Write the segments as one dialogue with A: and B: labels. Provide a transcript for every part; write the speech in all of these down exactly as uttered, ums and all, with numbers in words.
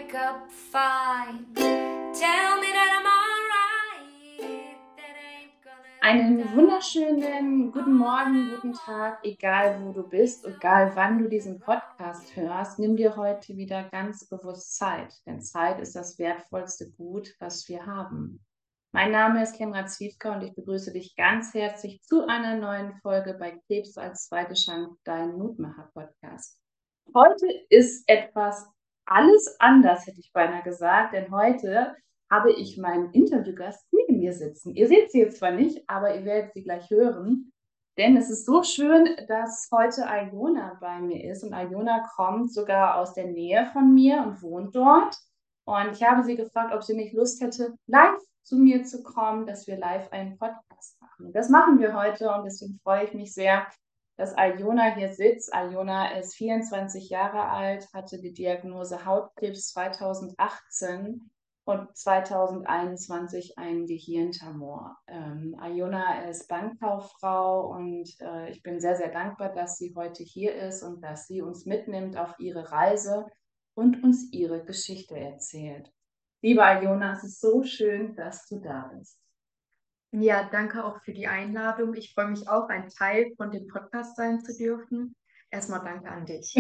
A: wake up fine. Tell me that I'm alright. That ain't gonna
B: Einen wunderschönen guten Morgen, guten Tag, egal wo du bist, egal wann du diesen Podcast hörst. Nimm dir heute wieder ganz bewusst Zeit, denn Zeit ist das wertvollste Gut, was wir haben. Mein Name ist Kenra Zwiefka und ich begrüße dich ganz herzlich zu einer neuen Folge bei Krebs als zweite Chance, dein Mutmacher-Podcast. Heute ist etwas alles anders, hätte ich beinahe gesagt, denn heute habe ich meinen Interviewgast neben mir sitzen. Ihr seht sie jetzt zwar nicht, aber ihr werdet sie gleich hören, denn es ist so schön, dass heute Aljona bei mir ist und Aljona kommt sogar aus der Nähe von mir und wohnt dort. Und ich habe sie gefragt, ob sie nicht Lust hätte, live zu mir zu kommen, dass wir live einen Podcast machen. Und das machen wir heute und deswegen freue ich mich sehr, dass Aljona hier sitzt. Aljona ist vierundzwanzig Jahre alt, hatte die Diagnose Hautkrebs zweitausendachtzehn und zweitausendeinundzwanzig einen Gehirntumor. Ähm, Aljona ist Bankkauffrau und äh, ich bin sehr, sehr dankbar, dass sie heute hier ist und dass sie uns mitnimmt auf ihre Reise und uns ihre Geschichte erzählt. Liebe Aljona, es ist so schön, dass du da bist.
C: Ja, danke auch für die Einladung. Ich freue mich auch, ein Teil von dem Podcast sein zu dürfen. Erstmal danke an dich.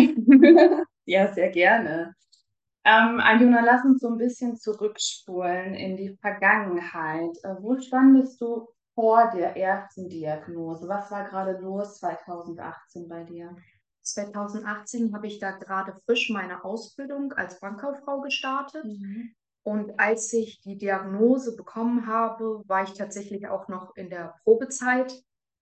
B: Ja, sehr gerne. Ähm, Aljona, lass uns so ein bisschen zurückspulen in die Vergangenheit. Äh, wo standest du vor der ersten Diagnose? Was war gerade los zweitausendachtzehn bei dir?
C: zweitausendachtzehn habe ich da gerade frisch meine Ausbildung als Bankkauffrau gestartet.
B: Mhm.
C: Und als ich die Diagnose bekommen habe, war ich tatsächlich auch noch in der Probezeit.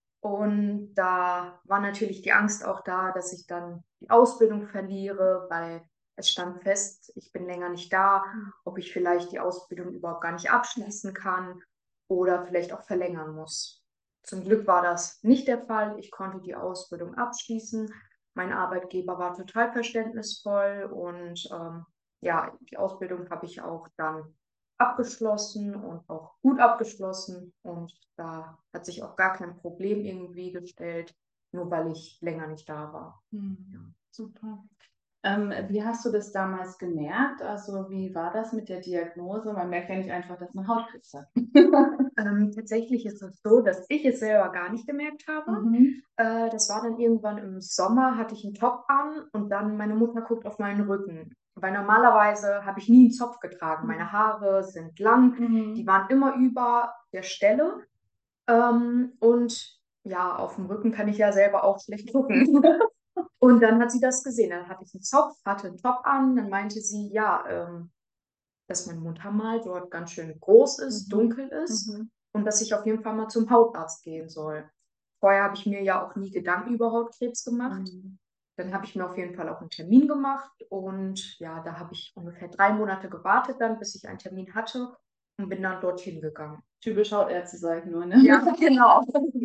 C: Und da war natürlich die Angst auch da, dass ich dann die Ausbildung verliere, weil es stand fest, ich bin länger nicht da, ob ich vielleicht die Ausbildung überhaupt gar nicht abschließen kann oder vielleicht auch verlängern muss. Zum Glück war das nicht der Fall. Ich konnte die Ausbildung abschließen. Mein Arbeitgeber war total verständnisvoll und ähm, ja, die Ausbildung habe ich auch dann abgeschlossen und auch gut abgeschlossen. Und da hat sich auch gar kein Problem irgendwie gestellt, nur weil ich länger nicht da war.
B: Hm, ja, super. Ähm, wie hast du das damals gemerkt? Also wie war das mit der Diagnose? Man merkt ja nicht einfach, dass man Hautkrebs hat.
C: Ähm, tatsächlich ist es so, dass ich es selber gar nicht gemerkt habe.
B: Mhm.
C: Äh, das war dann irgendwann im Sommer, hatte ich einen Top an und dann meine Mutter guckt auf meinen Rücken. Weil normalerweise habe ich nie einen Zopf getragen. Meine Haare sind lang,
B: Mhm.
C: die waren immer über der Stelle. Ähm, und ja, auf dem Rücken kann ich ja selber auch schlecht gucken. Und dann hat sie das gesehen. Dann hatte ich einen Zopf, hatte einen Top an. Dann meinte sie, ja, ähm, dass mein Muttermal dort ganz schön groß ist,
B: Mhm.
C: dunkel ist
B: Mhm.
C: und dass ich auf jeden Fall mal zum Hautarzt gehen soll. Vorher habe ich mir ja auch nie Gedanken über Hautkrebs gemacht.
B: Mhm.
C: Dann habe ich mir auf jeden Fall auch einen Termin gemacht und ja, da habe ich ungefähr drei Monate gewartet dann, bis ich einen Termin hatte und bin dann dorthin gegangen.
B: Typisch Hautärzte, sag ich nur, ne?
C: Ja, genau.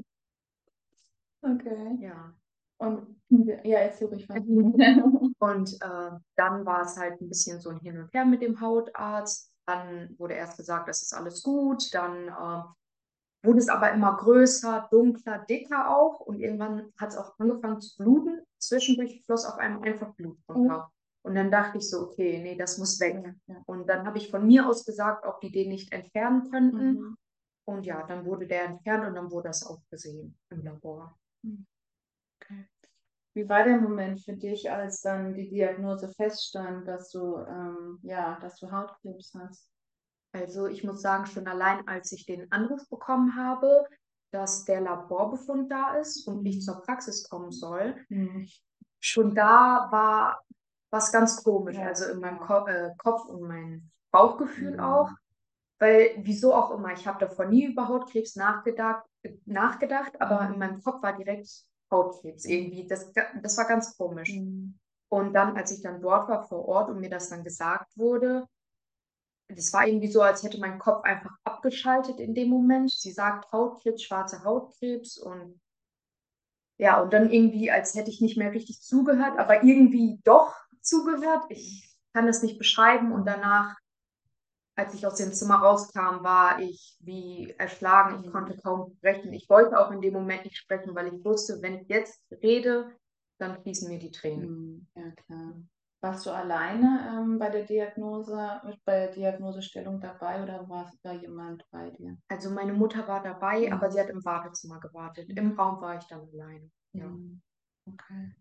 B: Okay.
C: Ja.
B: Und ja, erzähl ruhig weiter.
C: Und äh, dann war es halt ein bisschen so ein Hin und Her mit dem Hautarzt. Dann wurde erst gesagt, das ist alles gut. Dann äh, wurde es aber immer größer, dunkler, dicker auch. Und irgendwann hat es auch angefangen zu bluten. Zwischendurch floss auf einmal einfach Blut runter. Und dann dachte ich so, okay, nee, das muss weg.
B: Ja.
C: Und dann habe ich von mir aus gesagt, ob die den nicht entfernen könnten.
B: Mhm.
C: Und ja, dann wurde der entfernt und dann wurde das auch gesehen im Labor.
B: Okay. Wie war der Moment für dich, als dann die Diagnose feststand, dass du, ähm, ja, dass du Hautkrebs hast?
C: Also ich muss sagen, schon allein als ich den Anruf bekommen habe, dass der Laborbefund da ist und ich zur Praxis kommen soll,
B: Mhm.
C: schon da war was ganz komisch,
B: Ja.
C: also in meinem Ko äh, Kopf und mein Bauchgefühl
B: Mhm.
C: auch, weil wieso auch immer, ich habe davor nie über Hautkrebs nachgedacht, nachgedacht, aber in meinem Kopf war direkt Hautkrebs irgendwie, das, das war ganz komisch.
B: Mhm.
C: Und dann, als ich dann dort war vor Ort und mir das dann gesagt wurde, das war irgendwie so, als hätte mein Kopf einfach abgeschaltet in dem Moment. Sie sagt Hautkrebs, schwarzer Hautkrebs und ja, und dann irgendwie, als hätte ich nicht mehr richtig zugehört, aber irgendwie doch zugehört. Ich kann das nicht beschreiben und danach, als ich aus dem Zimmer rauskam, war ich wie erschlagen. Ich konnte kaum sprechen. Ich wollte auch in dem Moment nicht sprechen, weil ich wusste, wenn ich jetzt rede, dann fließen mir die Tränen.
B: Mhm. Ja, klar. Warst du alleine ähm, bei der Diagnose, mit bei der Diagnosestellung dabei oder war da jemand bei dir?
C: Also meine Mutter war dabei,
B: Mhm.
C: aber sie hat im Wartezimmer gewartet. Im Raum war ich dann alleine. Ja.
B: Mhm. Okay.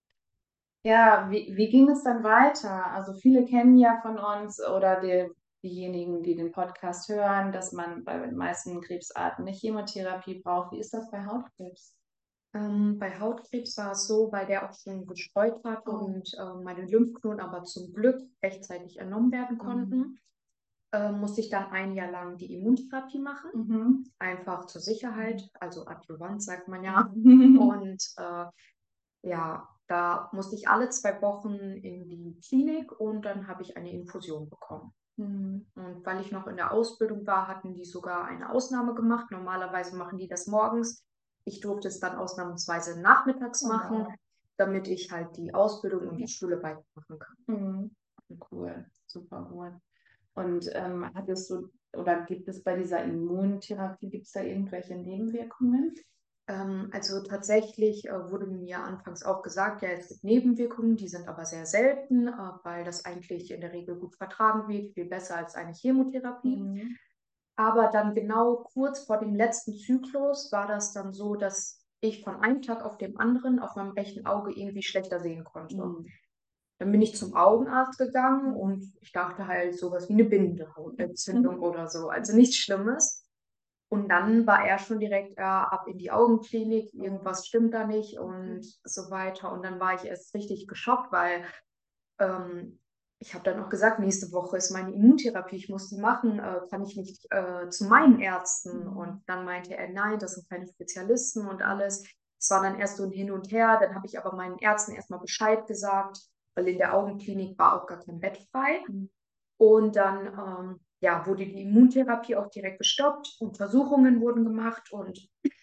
B: Ja, wie, wie ging es dann weiter? Also viele kennen ja von uns oder die, diejenigen, die den Podcast hören, dass man bei den meisten Krebsarten eine Chemotherapie braucht. Wie ist das bei Hautkrebs?
C: Ähm, bei Hautkrebs war es so, weil der auch schon gestreut hat
B: Oh.
C: und äh, meine Lymphknoten aber zum Glück rechtzeitig entnommen werden konnten, äh, musste ich dann ein Jahr lang die Immuntherapie machen.
B: Mhm.
C: Einfach zur Sicherheit, also Adjuvant sagt man ja.
B: Mhm.
C: Und äh, ja, da musste ich alle zwei Wochen in die Klinik und dann habe ich eine Infusion bekommen.
B: Mhm.
C: Und weil ich noch in der Ausbildung war, hatten die sogar eine Ausnahme gemacht. Normalerweise machen die das morgens. Ich durfte es dann ausnahmsweise nachmittags
B: Oh,
C: machen,
B: wow.
C: damit ich halt die Ausbildung und die Schule weitermachen kann.
B: Mhm. Cool, super cool. Und ähm, hattest du oder gibt es bei dieser Immuntherapie, gibt es da irgendwelche Nebenwirkungen?
C: Ähm, also tatsächlich äh, wurde mir anfangs auch gesagt, ja, es gibt Nebenwirkungen, die sind aber sehr selten, äh, weil das eigentlich in der Regel gut vertragen wird, viel besser als eine Chemotherapie.
B: Mhm.
C: Aber dann genau kurz vor dem letzten Zyklus war das dann so, dass ich von einem Tag auf den anderen auf meinem rechten Auge irgendwie schlechter sehen konnte.
B: Mhm.
C: Dann bin ich zum Augenarzt gegangen und ich dachte halt sowas wie eine Bindehautentzündung oder so, also nichts Schlimmes. Und dann war er schon direkt äh, ab in die Augenklinik, irgendwas stimmt da nicht und so weiter. Und dann war ich erst richtig geschockt, weil ähm, ich habe dann auch gesagt, nächste Woche ist meine Immuntherapie, ich muss die machen, äh, kann ich nicht äh, zu meinen Ärzten?
B: Mhm.
C: Und dann meinte er, nein, das sind keine Spezialisten und alles. Es war dann erst so ein Hin und Her. Dann habe ich aber meinen Ärzten erstmal Bescheid gesagt, weil in der Augenklinik war auch gar kein Bett frei.
B: Mhm.
C: Und dann ähm, ja, wurde die Immuntherapie auch direkt gestoppt. Untersuchungen wurden gemacht und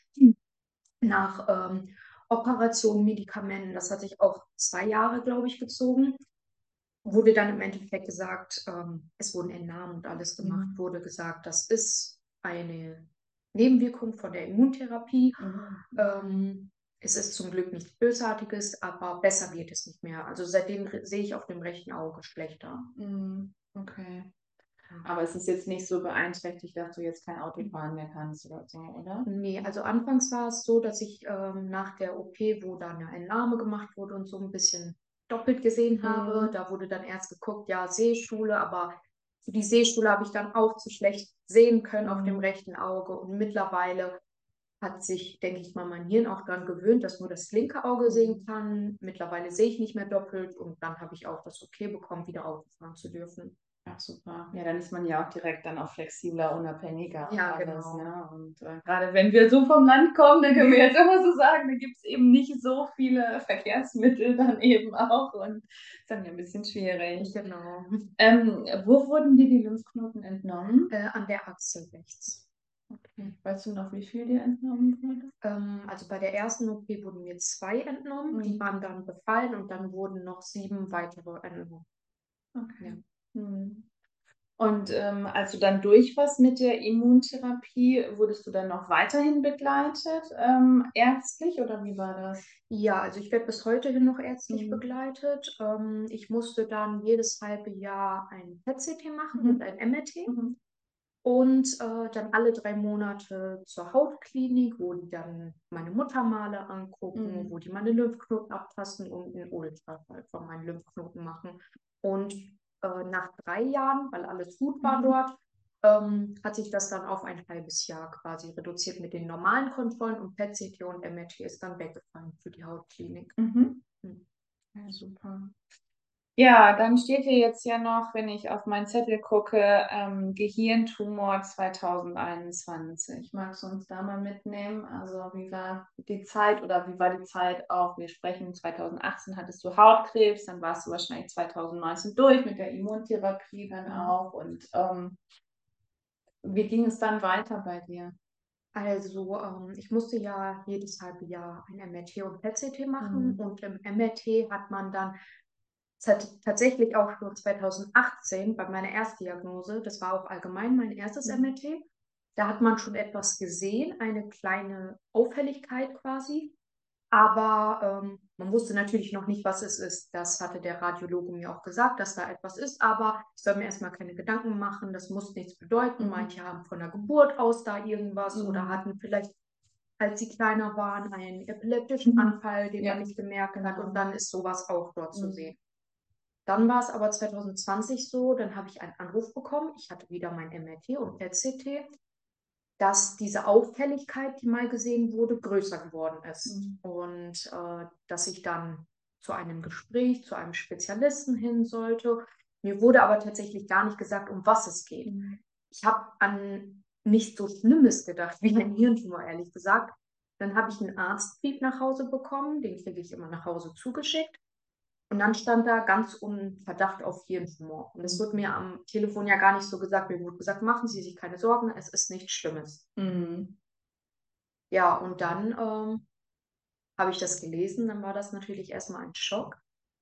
C: nach ähm, Operationen, Medikamenten, das hat sich auch zwei Jahre, glaube ich, gezogen, wurde dann im Endeffekt gesagt, ähm, es wurden Entnahmen und alles gemacht,
B: Mhm.
C: wurde gesagt, das ist eine Nebenwirkung von der Immuntherapie.
B: Mhm.
C: Ähm, es ist zum Glück nichts Bösartiges, aber besser wird es nicht mehr. Also seitdem re- sehe ich auf dem rechten Auge schlechter.
B: Mhm. Okay. Aber es ist jetzt nicht so beeinträchtigt, dass du jetzt kein Auto fahren mehr kannst oder so, oder?
C: Nee, also anfangs war es so, dass ich ähm, nach der O P, wo dann eine Entnahme gemacht wurde und so ein bisschen doppelt gesehen habe,
B: Mhm.
C: da wurde dann erst geguckt, ja, Sehschule, aber für die Sehschule habe ich dann auch zu schlecht sehen können auf dem
B: Mhm.
C: rechten Auge. Und mittlerweile hat sich, denke ich mal, mein Hirn auch daran gewöhnt, dass nur das linke Auge sehen
B: Mhm.
C: kann. Mittlerweile sehe ich nicht mehr doppelt und dann habe ich auch das Okay bekommen, wieder Auto fahren zu dürfen.
B: Ach, super. Ja, dann ist man ja auch direkt dann auch flexibler, unabhängiger und
C: Ja,
B: alles,
C: genau.
B: ne? Und äh, gerade wenn wir so vom Land kommen, dann können wir jetzt immer so sagen, da gibt es eben nicht so viele Verkehrsmittel dann eben auch und ist dann ja ein bisschen schwierig.
C: Genau.
B: Ähm, wo wurden dir die Lymphknoten entnommen?
C: Äh, an der Achsel rechts.
B: Okay. Weißt du noch, wie viel dir entnommen wurde?
C: Ähm, also bei der ersten O P wurden mir zwei entnommen, die
B: Mhm.
C: waren dann befallen und dann wurden noch sieben weitere entnommen.
B: Okay.
C: Ja.
B: Mhm. Und ähm, als du dann durch warst mit der Immuntherapie, wurdest du dann noch weiterhin begleitet, ähm, ärztlich oder wie war das?
C: Ja, also ich werde bis heute hin noch ärztlich
B: Mhm.
C: begleitet. Ähm, ich musste dann jedes halbe Jahr ein P E T-C T machen
B: Mhm.
C: und ein M R T
B: Mhm.
C: und äh, dann alle drei Monate zur Hautklinik, wo die dann meine Muttermale angucken,
B: Mhm.
C: wo die meine Lymphknoten abtasten und einen Ultraschall von meinen Lymphknoten machen. Und äh, nach drei Jahren, weil alles gut war
B: Mhm.
C: dort, ähm, hat sich das dann auf ein halbes Jahr quasi reduziert mit den normalen Kontrollen und P E T-C T und M R T ist dann weggefallen für die Hautklinik.
B: Mhm.
C: Hm.
B: Ja, super. Ja, dann steht hier jetzt ja noch, wenn ich auf meinen Zettel gucke, ähm, Gehirntumor zwanzig einundzwanzig. Magst du uns da mal mitnehmen? Also wie war die Zeit oder wie war die Zeit auch? Wir sprechen zwanzig achtzehn hattest du Hautkrebs, dann warst du wahrscheinlich zwanzig neunzehn durch mit der Immuntherapie dann
C: Mhm.
B: auch. Und ähm, wie ging es dann weiter bei dir?
C: Also, ähm, ich musste ja jedes halbe Jahr ein M R T und P E T-C T machen
B: Mhm.
C: und im M R T hat man dann es hat tatsächlich auch schon zwanzig achtzehn bei meiner Erstdiagnose, das war auch allgemein mein erstes
B: Mhm.
C: M R T, da hat man schon etwas gesehen, eine kleine Auffälligkeit quasi. Aber ähm, man wusste natürlich noch nicht, was es ist. Das hatte der Radiologe mir auch gesagt, dass da etwas ist, aber ich soll mir erstmal keine Gedanken machen, das muss nichts bedeuten.
B: Mhm.
C: Manche haben von der Geburt aus da irgendwas
B: Mhm.
C: oder hatten vielleicht, als sie kleiner waren, einen epileptischen
B: Mhm.
C: Anfall, den
B: Ja.
C: man nicht gemerkt hat,
B: Genau.
C: und dann ist sowas auch dort zu
B: Mhm.
C: sehen. Dann war es aber zwanzig zwanzig so, dann habe ich einen Anruf bekommen, ich hatte wieder mein M R T und P E T C T, dass diese Auffälligkeit, die mal gesehen wurde, größer geworden ist.
B: Mhm.
C: Und äh, dass ich dann zu einem Gespräch, zu einem Spezialisten hin sollte. Mir wurde aber tatsächlich gar nicht gesagt, um was es geht.
B: Mhm.
C: Ich habe an nichts so Schlimmes gedacht wie ein Hirntumor, ehrlich gesagt. Dann habe ich einen Arztbrief nach Hause bekommen, den kriege ich immer nach Hause zugeschickt. Und dann stand da ganz unverdacht auf Hirntumor. Und das wurde mir am Telefon ja gar nicht so gesagt. Mir wurde gesagt, machen Sie sich keine Sorgen, es ist nichts Schlimmes.
B: Mhm.
C: Ja, und dann ähm, habe ich das gelesen. Dann war das natürlich erstmal ein Schock.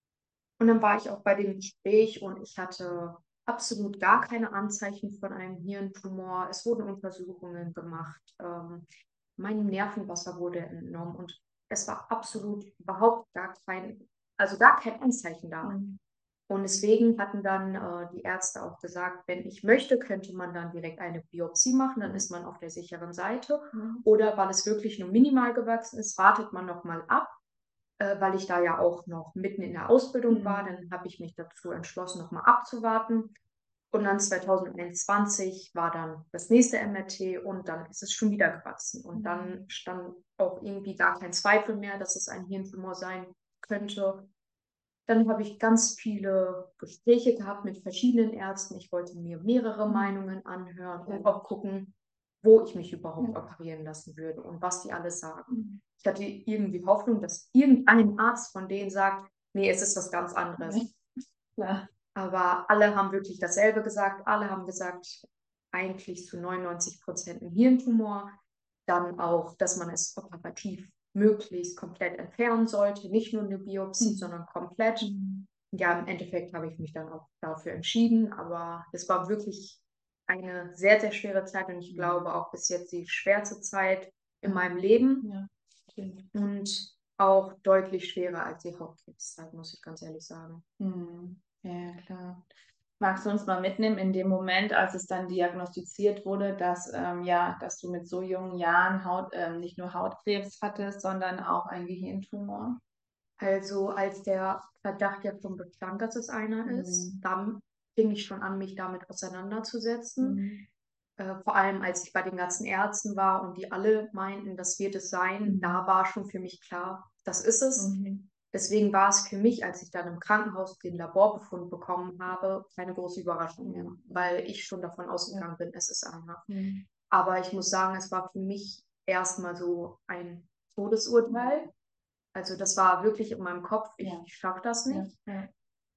C: Und dann war ich auch bei dem Gespräch und ich hatte absolut gar keine Anzeichen von einem Hirntumor. Es wurden Untersuchungen gemacht. Ähm, mein Nervenwasser wurde entnommen und es war absolut überhaupt gar kein, also gar kein Anzeichen da.
B: Mhm.
C: Und deswegen hatten dann äh, die Ärzte auch gesagt, wenn ich möchte, könnte man dann direkt eine Biopsie machen, dann ist man auf der sicheren Seite.
B: Mhm.
C: Oder weil es wirklich nur minimal gewachsen ist, wartet man nochmal ab, äh, weil ich da ja auch noch mitten in der Ausbildung
B: Mhm.
C: war. Dann habe ich mich dazu entschlossen, nochmal abzuwarten. Und dann zwanzig einundzwanzig war dann das nächste M R T und dann ist es schon wieder gewachsen. Und
B: Mhm.
C: dann stand auch irgendwie gar kein Zweifel mehr, dass es ein Hirntumor sein könnte. Dann habe ich ganz viele Gespräche gehabt mit verschiedenen Ärzten. Ich wollte mir mehrere
B: Mhm.
C: Meinungen anhören und auch gucken, wo ich mich überhaupt
B: Ja.
C: operieren lassen würde und was die alle sagen.
B: Mhm.
C: Ich hatte irgendwie Hoffnung, dass irgendein Arzt von denen sagt, nee, es ist was ganz anderes.
B: Klar.
C: Aber alle haben wirklich dasselbe gesagt. Alle haben gesagt, eigentlich zu neunundneunzig Prozent ein Hirntumor. Dann auch, dass man es operativ möglichst komplett entfernen sollte. Nicht nur eine Biopsie,
B: Mhm.
C: sondern komplett.
B: Mhm.
C: Ja, im Endeffekt habe ich mich dann auch dafür entschieden. Aber es war wirklich eine sehr, sehr schwere Zeit und ich
B: Mhm.
C: glaube auch bis jetzt die schwerste Zeit in
B: Ja.
C: meinem Leben
B: Ja. Stimmt.
C: und auch deutlich schwerer als die Hautkrebszeit, muss ich ganz ehrlich sagen.
B: Mhm. Ja, klar. Magst du uns mal mitnehmen in dem Moment, als es dann diagnostiziert wurde, dass, ähm, ja, dass du mit so jungen Jahren Haut, ähm, nicht nur Hautkrebs hattest, sondern auch ein Gehirntumor?
C: Also als der Verdacht ja schon bestand, dass es einer ist,
B: Mhm.
C: dann fing ich schon an, mich damit auseinanderzusetzen.
B: Mhm.
C: Äh, vor allem als ich bei den ganzen Ärzten war und die alle meinten, das wird es sein,
B: Mhm.
C: da war schon für mich klar, das ist es.
B: Mhm.
C: Deswegen war es für mich, als ich dann im Krankenhaus den Laborbefund bekommen habe, keine große Überraschung mehr,
B: Mhm.
C: weil ich schon davon ausgegangen bin, es ist einer.
B: Mhm.
C: Aber ich muss sagen, es war für mich erstmal so ein Todesurteil. Also das war wirklich in meinem Kopf, ich
B: Ja.
C: schaffe das
B: Ja.
C: nicht.
B: Ja.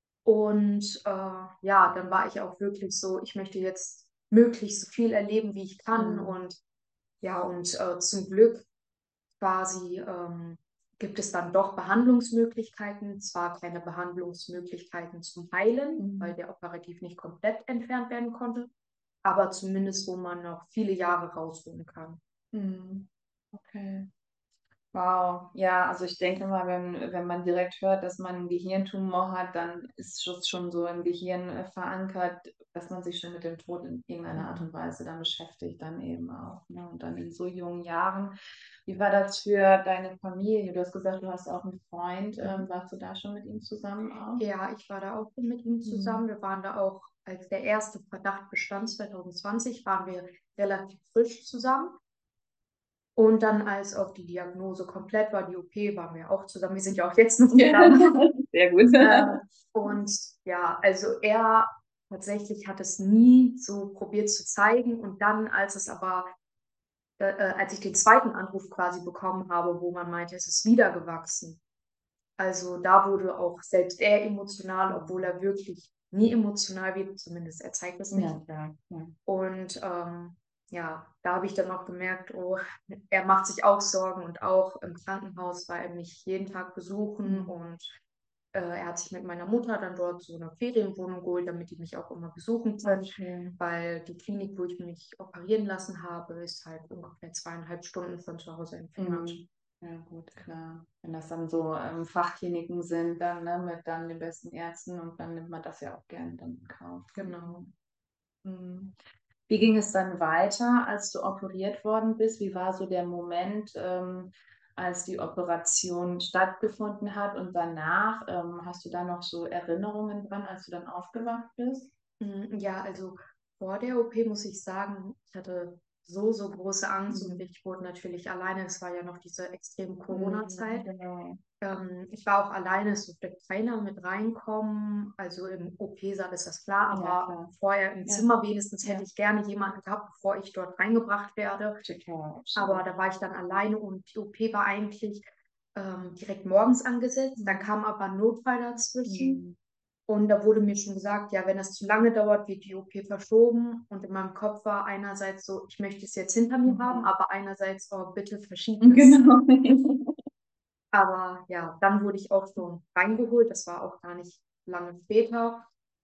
C: Und äh, ja, dann war ich auch wirklich so, ich möchte jetzt möglichst so viel erleben, wie ich kann.
B: Mhm.
C: Und ja, und äh, zum Glück quasi ähm, gibt es dann doch Behandlungsmöglichkeiten. Zwar keine Behandlungsmöglichkeiten zum Heilen,
B: Mhm.
C: weil der operativ nicht komplett entfernt werden konnte, aber zumindest, wo man noch viele Jahre rausholen kann.
B: Mhm. Okay. Wow, ja, also ich denke mal, wenn, wenn man direkt hört, dass man einen Gehirntumor hat, dann ist es schon so im Gehirn äh, verankert, dass man sich schon mit dem Tod in irgendeiner Art und Weise dann beschäftigt, dann eben auch. Ne? Und dann in so jungen Jahren. Wie war das für deine Familie? Du hast gesagt, du hast auch einen Freund. Ähm, warst du da schon mit ihm zusammen auch?
C: Ja, ich war da auch mit ihm zusammen. Wir waren da auch, als der erste Verdacht bestand, zwanzig zwanzig, waren wir relativ frisch zusammen. Und dann, als auch die Diagnose komplett war, die O P, waren wir auch zusammen. Wir sind ja auch jetzt noch zusammen.
B: Sehr gut.
C: Äh, und ja, also er tatsächlich hat es nie so probiert zu zeigen. Und dann, als es aber, äh, äh, als ich den zweiten Anruf quasi bekommen habe, wo man meinte, es ist wieder gewachsen. Also da wurde auch selbst er emotional, obwohl er wirklich nie emotional wird, zumindest er zeigt es nicht.
B: Ja, klar. Ja.
C: Und ähm, ja, da habe ich dann auch gemerkt, oh, er macht sich auch Sorgen und auch im Krankenhaus war er mich jeden Tag besuchen
B: Mhm.
C: und äh, er hat sich mit meiner Mutter dann dort so eine Ferienwohnung geholt, damit die mich auch immer besuchen können,
B: Okay.
C: weil die Klinik, wo ich mich operieren lassen habe, ist halt ungefähr zweieinhalb Stunden von zu Hause entfernt.
B: Mhm. Ja, gut, klar. Wenn das dann so ähm, Fachkliniken sind, dann ne, mit dann den besten Ärzten und dann nimmt man das ja auch gerne dann in Kauf.
C: Genau.
B: Mhm. Wie ging es dann weiter, als du operiert worden bist? Wie war so der Moment, ähm, als die Operation stattgefunden hat und danach? Ähm, hast du da noch so Erinnerungen dran, als du dann aufgewacht bist?
C: Mm, Ja, also vor der O P muss ich sagen, ich hatte so, so große Angst und
B: Mhm.
C: ich wurde natürlich alleine. Es war ja noch diese extreme
B: Mhm,
C: Corona-Zeit.
B: genau.
C: Ähm, ich war auch alleine, es durfte keiner mit reinkommen. Also im O P-Saal ist das klar,
B: Ja,
C: aber
B: klar.
C: vorher im
B: Ja.
C: Zimmer wenigstens hätte
B: Ja.
C: ich gerne jemanden gehabt, bevor ich dort reingebracht werde.
B: Total,
C: Aber
B: absolut.
C: da war ich dann alleine und die O P war eigentlich ähm, direkt morgens angesetzt. Dann kam aber ein Notfall dazwischen.
B: Mhm.
C: Und da wurde mir schon gesagt, ja, wenn das zu lange dauert, wird die O P verschoben. Und in meinem Kopf war einerseits so, ich möchte es jetzt hinter mir
B: Mhm.
C: haben, aber einerseits, oh, bitte verschieb es.
B: Genau.
C: Aber ja, dann wurde ich auch schon reingeholt. Das war auch gar nicht lange später.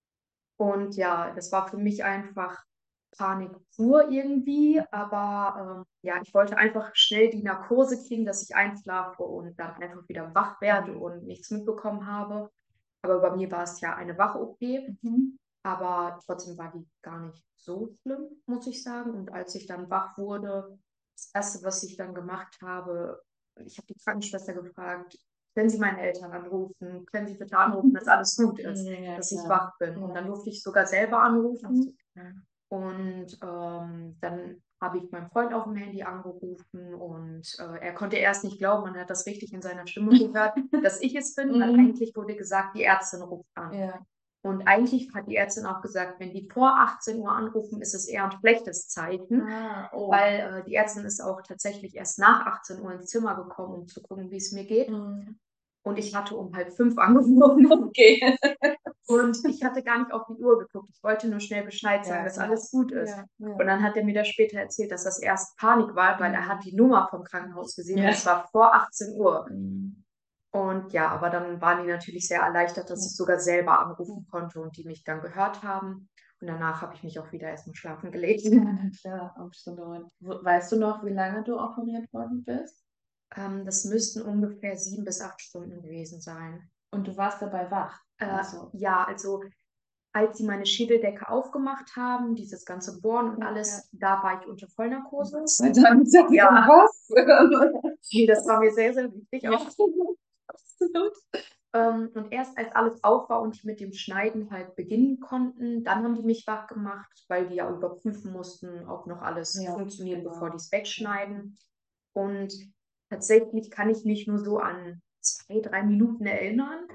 C: Und ja, das war für mich einfach Panik pur irgendwie. Aber ähm, ja, ich wollte einfach schnell die Narkose kriegen, dass ich einschlafe und dann einfach wieder wach werde und nichts mitbekommen habe. Aber bei mir war es ja eine Wach-O P.
B: Mhm.
C: Aber trotzdem war die gar nicht so schlimm, muss ich sagen. Und als ich dann wach wurde, das Erste, was ich dann gemacht habe, ich habe die Krankenschwester gefragt, können Sie meine Eltern anrufen? Können Sie bitte anrufen, dass alles gut ist,
B: Ja,
C: dass ich
B: klar.
C: wach bin? Und
B: Ja.
C: dann durfte ich sogar selber anrufen.
B: Ja.
C: Und ähm, dann habe ich meinen Freund auf dem Handy angerufen und äh, er konnte erst nicht glauben, man hat das richtig in seiner Stimme gehört, dass ich es bin, weil
B: Mhm.
C: eigentlich wurde gesagt, die Ärztin ruft an.
B: Ja.
C: Und eigentlich hat die Ärztin auch gesagt, wenn die vor achtzehn Uhr anrufen, ist es eher ein schlechtes Zeichen,
B: Ah, oh.
C: weil äh, die Ärztin ist auch tatsächlich erst nach achtzehn Uhr ins Zimmer gekommen, um zu gucken, wie es mir geht.
B: Mhm.
C: Und ich hatte um halb fünf angerufen.
B: Okay.
C: Und ich hatte gar nicht auf die Uhr geguckt. Ich wollte nur schnell Bescheid sagen,
B: Ja,
C: dass
B: klar.
C: alles gut ist.
B: Ja, ja.
C: Und dann hat er mir das später erzählt, dass das erst Panik war, weil er
B: Mhm.
C: hat die Nummer vom Krankenhaus gesehen
B: Ja.
C: und es war vor achtzehn Uhr.
B: Mhm.
C: Und ja, aber dann waren die natürlich sehr erleichtert, dass
B: Ja.
C: ich sogar selber anrufen konnte und die mich dann gehört haben. Und danach habe ich mich auch wieder erstmal schlafen gelegt.
B: Ja, na klar, absolut. Wo- Weißt du noch, wie lange du operiert worden bist?
C: Ähm, das müssten ungefähr sieben bis acht Stunden gewesen sein.
B: Und du warst dabei wach.
C: Äh,
B: Also,
C: ja, also als sie meine Schädeldecke aufgemacht haben, dieses ganze Bohren und
B: ja,
C: alles, da war ich unter Vollnarkose.
B: sei Dank, sag ich,
C: Ja.
B: was?
C: Nee, das war mir sehr, sehr wichtig.
B: Ja,
C: Auch.
B: absolut.
C: Ähm, und erst als alles auf war und die mit dem Schneiden halt beginnen konnten, dann haben die mich wach gemacht, weil die ja überprüfen mussten, ob noch alles
B: Ja,
C: funktioniert,
B: genau.
C: bevor die es wegschneiden. Und tatsächlich kann ich mich nur so an zwei, drei Minuten erinnern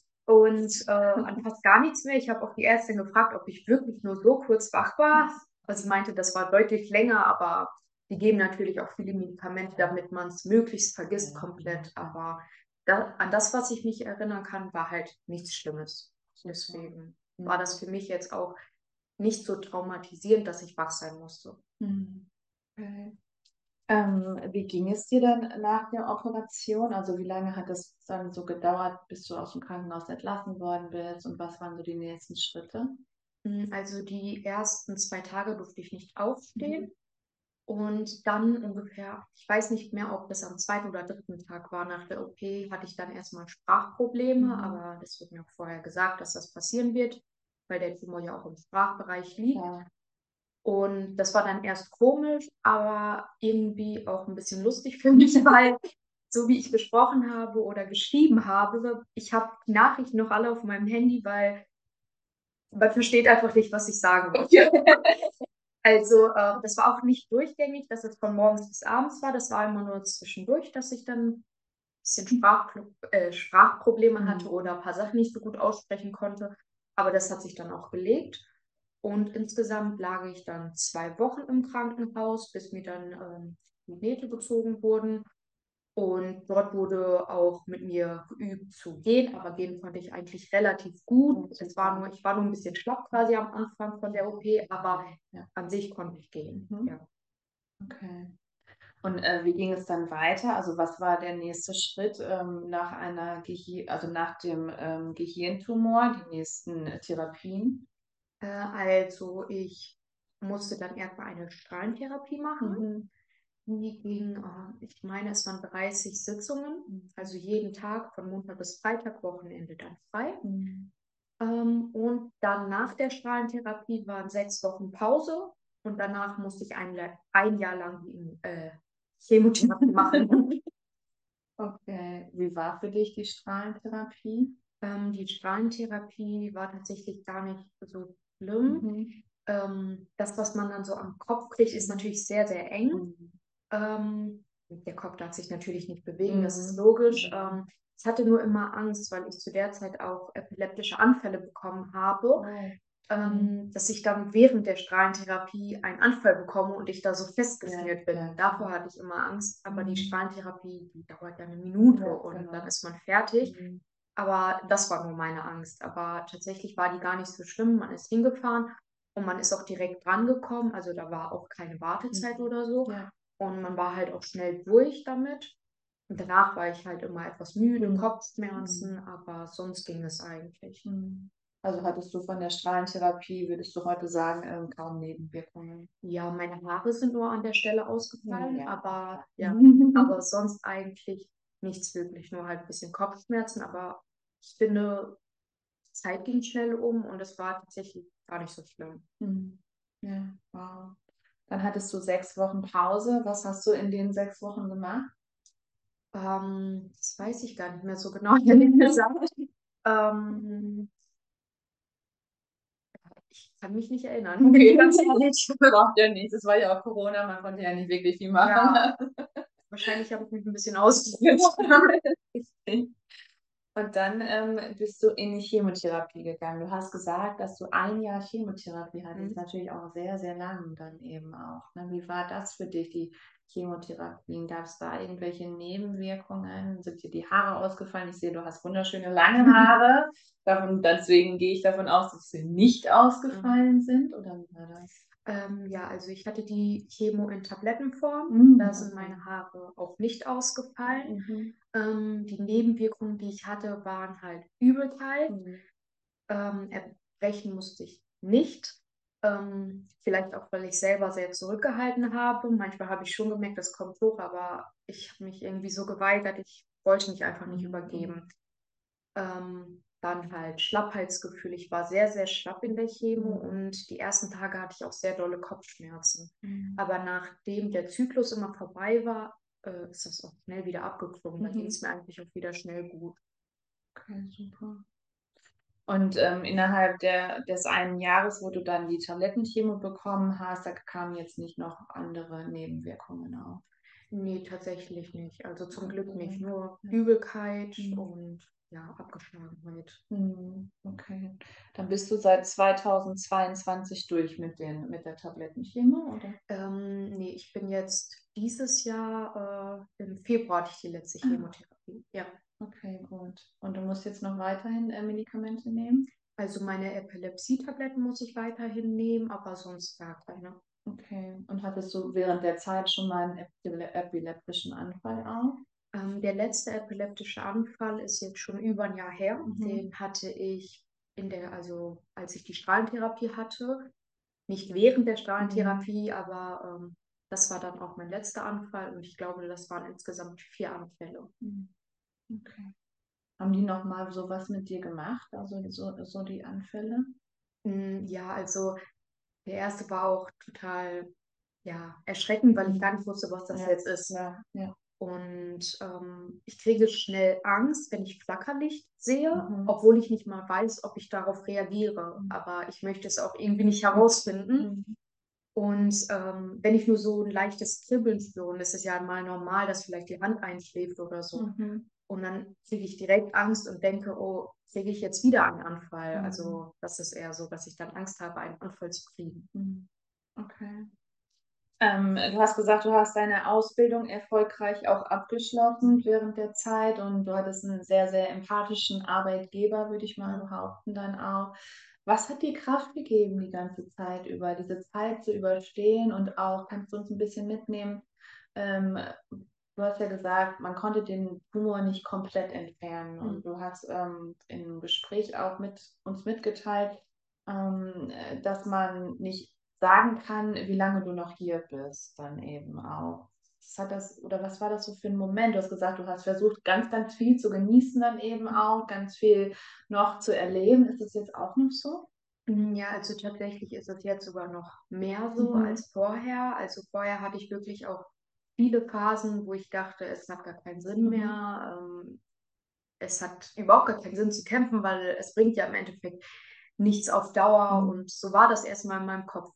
C: und äh, an fast gar nichts mehr. Ich habe auch die Ärztin gefragt, ob ich wirklich nur so kurz wach war. Also sie meinte, das war deutlich länger, aber die geben natürlich auch viele Medikamente, damit man es möglichst vergisst komplett. Aber da, an das, was ich mich erinnern kann, war halt nichts Schlimmes. Deswegen war das für mich jetzt auch nicht so traumatisierend, dass ich wach sein musste.
B: Mhm. Okay. Ähm, wie ging es dir dann nach der Operation? Also wie lange hat es dann so gedauert, bis du aus dem Krankenhaus entlassen worden bist und was waren so die nächsten Schritte?
C: Mm, Also die ersten zwei Tage durfte ich nicht aufstehen. Und dann ungefähr, ich weiß nicht mehr, ob das am zweiten oder dritten Tag war nach der O P, hatte ich dann erstmal Sprachprobleme,
B: Mhm.
C: aber das wurde mir auch vorher gesagt, dass das passieren wird, weil der Tumor ja auch im Sprachbereich liegt.
B: Ja.
C: Und das war dann erst komisch, aber irgendwie auch ein bisschen lustig für mich, weil so wie ich gesprochen habe oder geschrieben habe, ich habe die Nachrichten noch alle auf meinem Handy, weil man versteht einfach nicht, was ich sagen will. Also äh, das war auch nicht durchgängig, dass es von morgens bis abends war. Das war immer nur zwischendurch, dass ich dann ein bisschen Sprach, äh, Sprachprobleme
B: Mhm.
C: hatte oder ein paar Sachen nicht so gut aussprechen konnte. Aber das hat sich dann auch gelegt. Und insgesamt lag ich dann zwei Wochen im Krankenhaus, bis mir dann ähm, die Nähte gezogen wurden. Und dort wurde auch mit mir geübt zu gehen, aber gehen konnte ich eigentlich relativ gut. Es war nur, ich war nur ein bisschen schlapp quasi am Anfang von der O P, aber
B: Ja.
C: an sich konnte ich gehen.
B: Mhm.
C: Ja.
B: Okay. Und äh, wie ging es dann weiter? Also was war der nächste Schritt ähm, nach einer Gehir also nach dem ähm, Gehirntumor, die nächsten äh, Therapien?
C: Äh, also ich musste dann erstmal eine Strahlentherapie machen.
B: Mhm.
C: Die ging, äh, ich meine, es waren dreißig Sitzungen, also jeden Tag von Montag bis Freitag, Wochenende dann frei.
B: Mhm.
C: Ähm, und dann nach der Strahlentherapie waren sechs Wochen Pause und danach musste ich ein, La- ein Jahr lang die äh, Chemotherapie machen.
B: Okay. Wie war für dich die Strahlentherapie?
C: Ähm, die Strahlentherapie war tatsächlich gar nicht so schlimm.
B: Mhm.
C: Ähm, das, was man dann so am Kopf kriegt, ist natürlich sehr, sehr eng.
B: Mhm.
C: Ähm, der Kopf darf sich natürlich nicht bewegen, das ist
B: Mhm.
C: logisch.
B: Mhm.
C: Ähm, ich hatte nur immer Angst, weil ich zu der Zeit auch epileptische Anfälle bekommen habe,
B: Oh.
C: ähm, dass ich dann während der Strahlentherapie einen Anfall bekomme und ich da so festgeschnürt bin.
B: Ja,
C: Davor hatte ich immer Angst, aber die
B: Mhm.
C: Strahlentherapie, die dauert ja eine Minute
B: Ja,
C: und
B: genau.
C: dann ist man fertig.
B: Mhm.
C: Aber das war nur meine Angst. Aber tatsächlich war die gar nicht so schlimm. Man ist hingefahren und man ist auch direkt drangekommen. Also da war auch keine Wartezeit
B: Mhm.
C: oder so.
B: Ja.
C: Und man war halt auch schnell durch damit. Und danach war ich halt immer etwas müde,
B: Mhm.
C: Kopfschmerzen, aber sonst ging es eigentlich.
B: Mhm. Also hattest du von der Strahlentherapie, würdest du heute sagen, ähm, kaum Nebenwirkungen?
C: Ja, meine Haare sind nur an der Stelle ausgefallen,
B: Ja.
C: aber ja,
B: Mhm.
C: aber sonst eigentlich nichts wirklich, nur halt ein bisschen Kopfschmerzen. Aber ich finde, die Zeit ging schnell um und es war tatsächlich gar nicht so schlimm.
B: Mhm. Ja, wow. Dann hattest du sechs Wochen Pause. Was hast du in den sechs Wochen gemacht?
C: Ähm, das weiß ich gar nicht mehr so genau, ehrlich gesagt. Ähm, ich kann mich nicht erinnern.
B: Okay.
C: Ganz ehrlich.
B: Braucht ja nichts. Es war ja auch Corona, man konnte ja nicht wirklich viel machen.
C: Ja, wahrscheinlich habe ich mich ein bisschen ausprobiert.
B: Und dann ähm, bist du in die Chemotherapie gegangen. Du hast gesagt, dass du ein Jahr Chemotherapie hattest.
C: Mhm.
B: Natürlich auch sehr, sehr lang dann eben auch. Ne? Wie war das für dich, die Chemotherapien? Gab es da irgendwelche Nebenwirkungen? Sind dir die Haare ausgefallen? Ich sehe, du hast wunderschöne lange Haare. Davon, deswegen gehe ich davon aus, dass sie nicht ausgefallen sind. Oder wie war das?
C: Ähm, ja, also ich hatte die Chemo in Tablettenform.
B: Mhm.
C: Da sind meine Haare auch nicht ausgefallen.
B: Mhm.
C: Ähm, die Nebenwirkungen, die ich hatte, waren halt Übelkeit.
B: Mhm.
C: Ähm, erbrechen musste ich nicht. Ähm, vielleicht auch, weil ich selber sehr zurückgehalten habe. Manchmal habe ich schon gemerkt, das kommt hoch, aber ich habe mich irgendwie so geweigert. Ich wollte mich einfach nicht
B: Mhm.
C: übergeben. Ähm, dann halt Schlappheitsgefühl. Ich war sehr, sehr schlapp in der Chemo
B: Mhm.
C: und die ersten Tage hatte ich auch sehr dolle Kopfschmerzen.
B: Mhm.
C: Aber nachdem der Zyklus immer vorbei war, äh, ist das auch schnell wieder abgeklungen. Da
B: Mhm.
C: ging es mir eigentlich auch wieder schnell gut.
B: Okay, super. Und ähm, innerhalb der, des einen Jahres, wo du dann die Tablettenchemo bekommen hast, da kamen jetzt nicht noch andere Nebenwirkungen auf.
C: Nee, tatsächlich nicht. Also zum Glück nicht. Nur
B: Ja.
C: Übelkeit
B: Mhm.
C: und ja, Abgeschlagenheit.
B: Mhm. Okay. Dann bist du seit zweitausendzweiundzwanzig durch mit den, mit der Tablettenchemo, oder?
C: Ähm, nee, ich bin jetzt dieses Jahr, äh, im Februar hatte ich die letzte
B: Ah.
C: Chemotherapie. Ja.
B: Okay, gut. Und du musst jetzt noch weiterhin äh, Medikamente nehmen?
C: Also meine Epilepsie-Tabletten muss ich weiterhin nehmen, aber sonst gar keine.
B: Okay. Und hattest du während der Zeit schon mal einen epile epileptischen Anfall auch?
C: Ähm, der letzte epileptische Anfall ist jetzt schon über ein Jahr her.
B: Mhm.
C: Den hatte ich in der, also als ich die Strahlentherapie hatte, nicht während der Strahlentherapie, aber ähm, das war dann auch mein letzter Anfall und ich glaube, das waren insgesamt vier Anfälle.
B: Mhm. Okay. Haben die nochmal sowas mit dir gemacht? Also so, so die Anfälle?
C: Mm, Ja, also der erste war auch total, ja, erschreckend, weil ich gar nicht wusste, was das
B: Ja,
C: jetzt ist.
B: ja, ja.
C: Und ähm, ich kriege schnell Angst, wenn ich Flackerlicht sehe,
B: Mhm.
C: obwohl ich nicht mal weiß, ob ich darauf reagiere.
B: Mhm.
C: Aber ich möchte es auch irgendwie nicht herausfinden.
B: Mhm.
C: Und ähm, wenn ich nur so ein leichtes Kribbeln spüre, und es ist ja mal normal, dass vielleicht die Hand einschläft oder so,
B: Mhm.
C: und dann kriege ich direkt Angst und denke, oh, kriege ich jetzt wieder einen Anfall?
B: Mhm.
C: Also das ist eher so, dass ich dann Angst habe, einen Anfall zu kriegen.
B: Mhm. Okay. Ähm, du hast gesagt, du hast deine Ausbildung erfolgreich auch abgeschlossen während der Zeit und du hattest einen sehr, sehr empathischen Arbeitgeber, würde ich mal behaupten, dann auch. Was hat dir Kraft gegeben, die ganze Zeit über, diese Zeit zu überstehen und auch, kannst du uns ein bisschen mitnehmen? Ähm, Du hast ja gesagt, man konnte den Tumor nicht komplett entfernen und du hast ähm, im Gespräch auch mit uns mitgeteilt, ähm, äh, dass man nicht sagen kann, wie lange du noch hier bist, dann eben auch. was hat das, oder was war das so für ein Moment? Du hast gesagt, du hast versucht, ganz, ganz viel zu genießen dann eben auch, ganz viel noch zu erleben. Ist das jetzt auch noch so?
C: Mm, Ja, also tatsächlich ist es jetzt sogar noch mehr so
B: Mhm.
C: als vorher. Also vorher hatte ich wirklich auch viele Phasen, wo ich dachte, es hat gar keinen Sinn
B: Mhm.
C: mehr. Ähm, es hat überhaupt gar keinen Sinn zu kämpfen, weil es bringt ja im Endeffekt nichts auf Dauer.
B: Mhm.
C: Und so war das erstmal in meinem Kopf.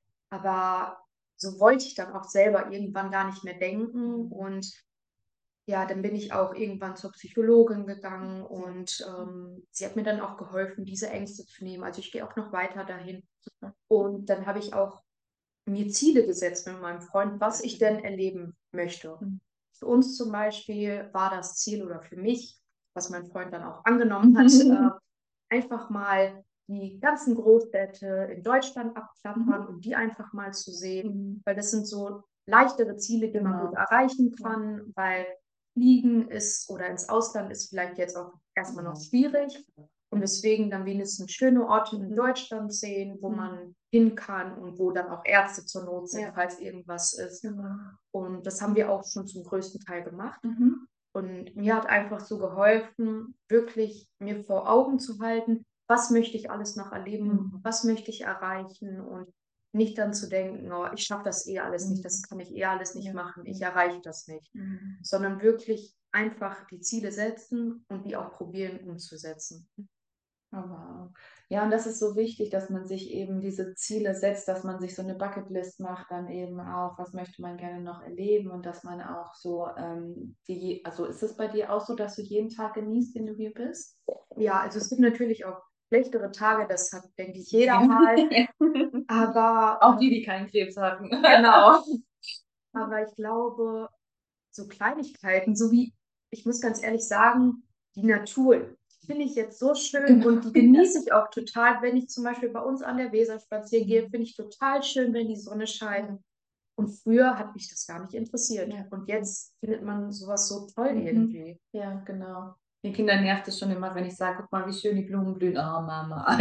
C: Aber so wollte ich dann auch selber irgendwann gar nicht mehr denken. Und ja, dann bin ich auch irgendwann zur Psychologin gegangen und ähm, sie hat mir dann auch geholfen, diese Ängste zu nehmen. Also ich gehe auch noch weiter dahin. Und dann habe ich auch mir Ziele gesetzt mit meinem Freund, was ich denn erleben möchte.
B: Mhm.
C: Für uns zum Beispiel war das Ziel oder für mich, was mein Freund dann auch angenommen hat, äh, einfach mal die ganzen Großstädte in Deutschland abklappern
B: Mhm.
C: und die einfach mal zu sehen,
B: Mhm.
C: weil das sind so leichtere Ziele, die man
B: Genau.
C: gut erreichen
B: Ja.
C: kann, weil Fliegen ist oder ins Ausland ist vielleicht jetzt auch erstmal noch schwierig und deswegen dann wenigstens schöne Orte in
B: Mhm.
C: Deutschland sehen, wo
B: Mhm.
C: man hin kann und wo dann auch Ärzte zur Not sind,
B: Ja.
C: falls irgendwas ist.
B: Genau.
C: Und das haben wir auch schon zum größten Teil gemacht.
B: Mhm.
C: Und mir hat einfach so geholfen, wirklich mir vor Augen zu halten, was möchte ich alles noch erleben,
B: Mhm.
C: was möchte ich erreichen und nicht dann zu denken, oh, ich schaffe das eh alles nicht, das kann ich eh alles nicht
B: Ja.
C: machen, ich erreiche das nicht,
B: Mhm.
C: sondern wirklich einfach die Ziele setzen und die auch probieren umzusetzen.
B: Oh, wow. Ja, und das ist so wichtig, dass man sich eben diese Ziele setzt, dass man sich so eine Bucketlist macht, dann eben auch, was möchte man gerne noch erleben und dass man auch so, ähm, die, also ist es bei dir auch so, dass du jeden Tag genießt, den du hier bist?
C: Ja, also es gibt natürlich auch schlechtere Tage, das hat, denke ich, jeder mal, aber
B: Auch die, die keinen Krebs hatten.
C: genau. Aber ich glaube, so Kleinigkeiten, so wie, ich muss ganz ehrlich sagen, die Natur, die finde ich jetzt so schön und die genieße ich auch total, wenn ich zum Beispiel bei uns an der Weser spazieren gehe, finde ich total schön, wenn die Sonne scheint. Und früher hat mich das gar nicht interessiert.
B: Ja.
C: Und jetzt findet man sowas so toll
B: Mhm.
C: irgendwie.
B: Ja, genau. Die Kinder nervt es schon immer, wenn ich sage, guck mal, wie schön die Blumen blühen. Oh, Mama.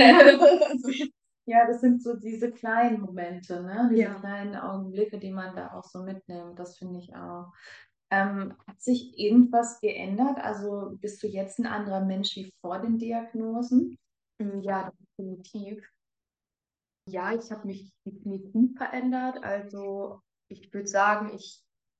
B: Ja, das sind so diese kleinen Momente, ne? Diese
C: Ja.
B: kleinen Augenblicke, die man da auch so mitnimmt. Das finde ich auch. Ähm, hat sich irgendwas geändert? Also bist du jetzt ein anderer Mensch wie vor den Diagnosen?
C: Mm, Ja, definitiv. Ja, ich habe mich definitiv verändert. Also ich würde sagen, ich